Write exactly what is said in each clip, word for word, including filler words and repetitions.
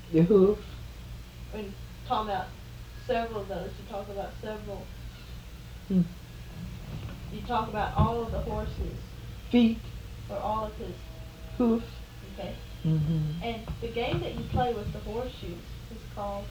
The hoofs. When talking about several of those, you talk about several. Hmm. You talk about all of the horses Feet. or all of his. Hoofs. Okay. Mm-hmm. And the game that you play with the horseshoes is called.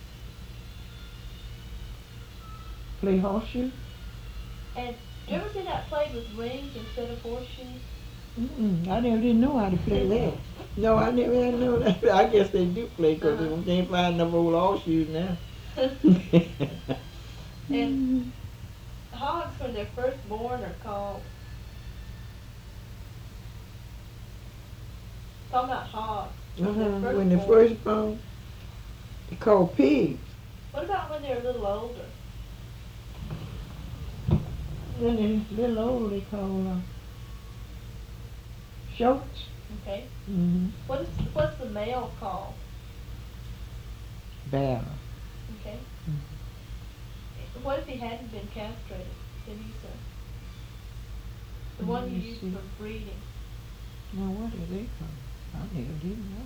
Play horseshoe. And do you ever see that played with rings instead of horseshoes? Mm-mm. I never didn't know how to play that. No, I never had know that. I guess they do play because Uh-huh. we can't find no old horseshoes now. And hogs, when they're first born, are called. Talking about hogs when they're Uh-huh. first When they born. first born, they called pigs. What about when they're a little older? When they're a little old, they call uh, shoats. Okay. Mm-hmm. What is what's the male called? Bear. Okay. Mm-hmm. What if he hadn't been castrated? Then he's a, the Let one you me use see. for breeding. Now what are they called? I never did know.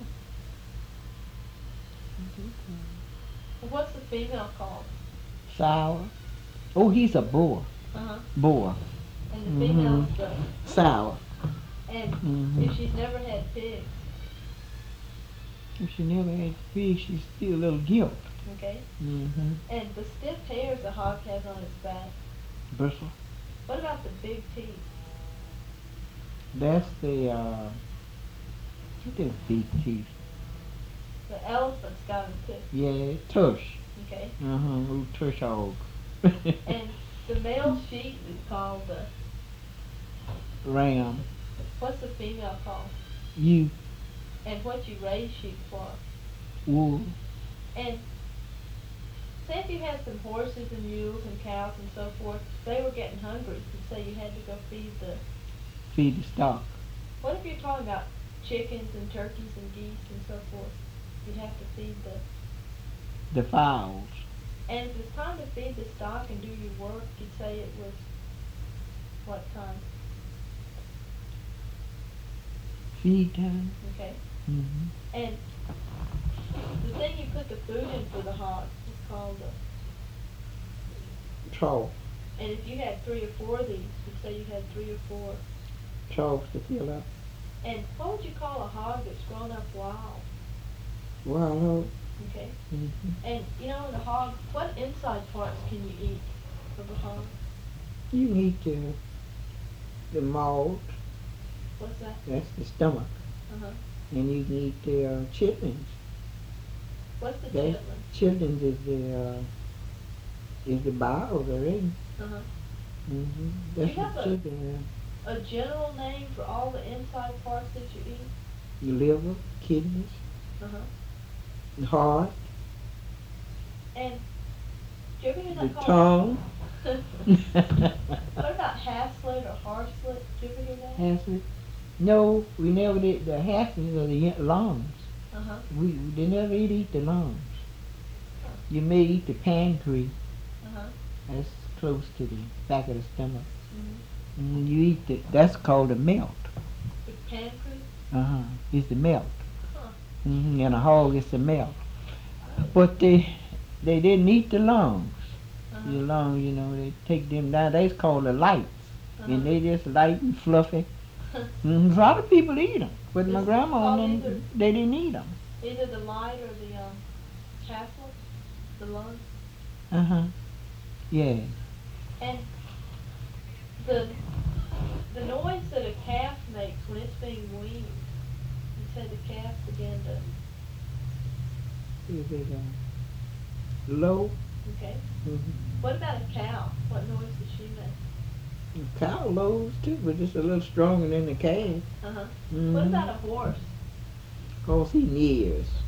What they called? Well, what's the female called? Sour. Oh, he's a boar. Uh huh. Boar. And the Mm-hmm. female's the. Sour. And Mm-hmm. if she's never had pigs. If she never had fish, she's still a little gilt. Okay. Mm-hmm. And the stiff hairs a hog has on its back. Bristle. What about the big teeth? That's the, uh, what is big teeth? The elephant's got them too. Yeah, tush. Okay. Uh-huh, little tush hog. And the male sheep is called the. Ram. What's the female called? You. And what you raise sheep for? Wool. And say if you had some horses and mules and cows and so forth, they were getting hungry, and say you had to go feed the. Feed the stock. What if you're talking about chickens and turkeys and geese and so forth? You'd have to feed the. The fowls. And if it's time to feed the stock and do your work, you'd say it was what time? Feed time. Okay. Mm-hmm. And the thing you put the food in for the hog is called a. Trough. And if you had three or four of these, you'd say you had three or four. Troughs to fill up. And what would you call a hog that's grown up wild? Wild hog. Okay. Mm-hmm. And you know, the hog, what inside parts can you eat of a hog? You can eat the, the malt. What's that? That's the stomach. Uh-huh. And you can eat the uh, chitlins. What's the That chitlin? chitlins is the uh, is the bowels already. Uh-huh. Mm-hmm. Do you That's have what a, chitlin is. a general name for all the inside parts that you eat? The liver, kidneys, Uh-huh. the heart, And do you ever hear the that called? tongue. What about half-slit or half-slit? Do you ever hear that? Half-slit. No, we never did the half-slit or the y- lungs. Uh-huh. We they never eat, eat the lungs. You may eat the pancreas. Uh-huh. That's close to the back of the stomach. Mm-hmm. And when you eat the, that's called the melt. The pancreas? Uh-huh. It's the melt. Huh. Mm-hmm. And a hog is the melt. But they they didn't eat the lungs. Uh-huh. The lungs, you know, they take them down. That's called the lights. Uh-huh. And they just light and fluffy. Mm, a lot of people eat them. But my It's grandma called and either- them, they didn't eat them. Either the light or the um, half-slit, the lung. Uh-huh. Yeah. And the the noise that a calf makes when it's being weaned, you say the calf began to. Is it uh, low? Okay. Mm-hmm. What about a cow? What noise does she make? The cow lows too, but it's a little stronger than the calf. Uh huh. Mm-hmm. What about a horse? Cause he nears.